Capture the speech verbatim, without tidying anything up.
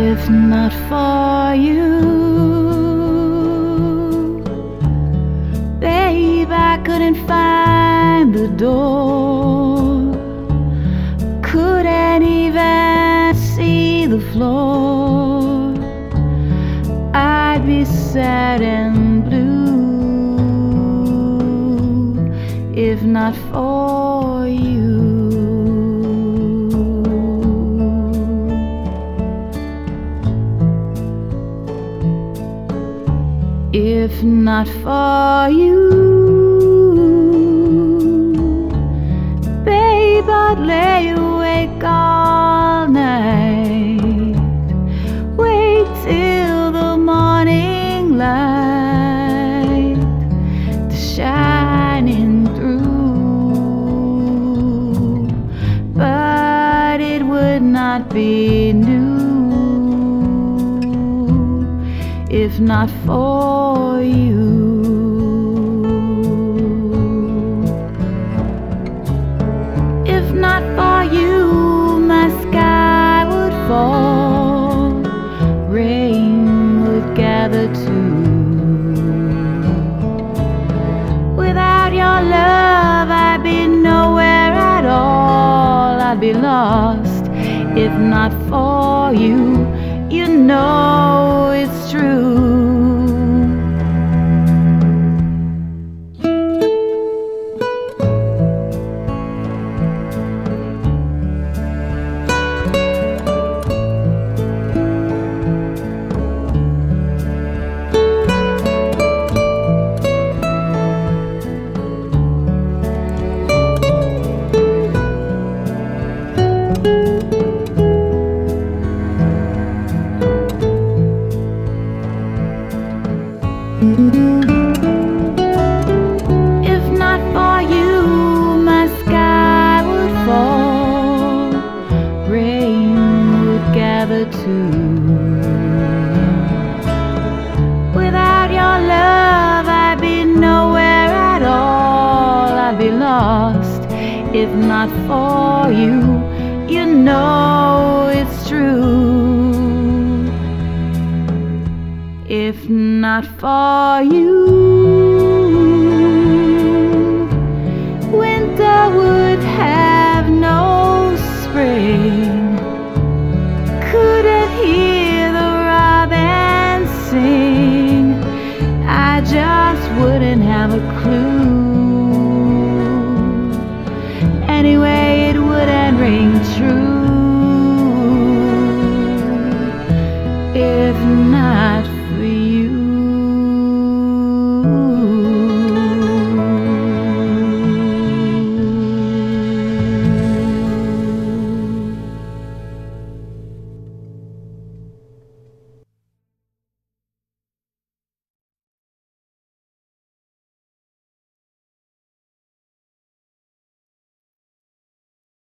If not for you, babe, I couldn't find the door, couldn't even see the floor. I'd be sad and blue if not for you. If not for you, babe, I'd lay awake all night, wait till the morning light to shining through, but it would not be new if not for you. If not for you, my sky would fall, rain would gather too. Without your love, I'd be nowhere at all. I'd be lost if not for you. You know it's true. If not for you, my sky would fall, rain would gather too. Without your love, I'd be nowhere at all. I'd be lost if not for you. You know it's true. If not for you, winter would have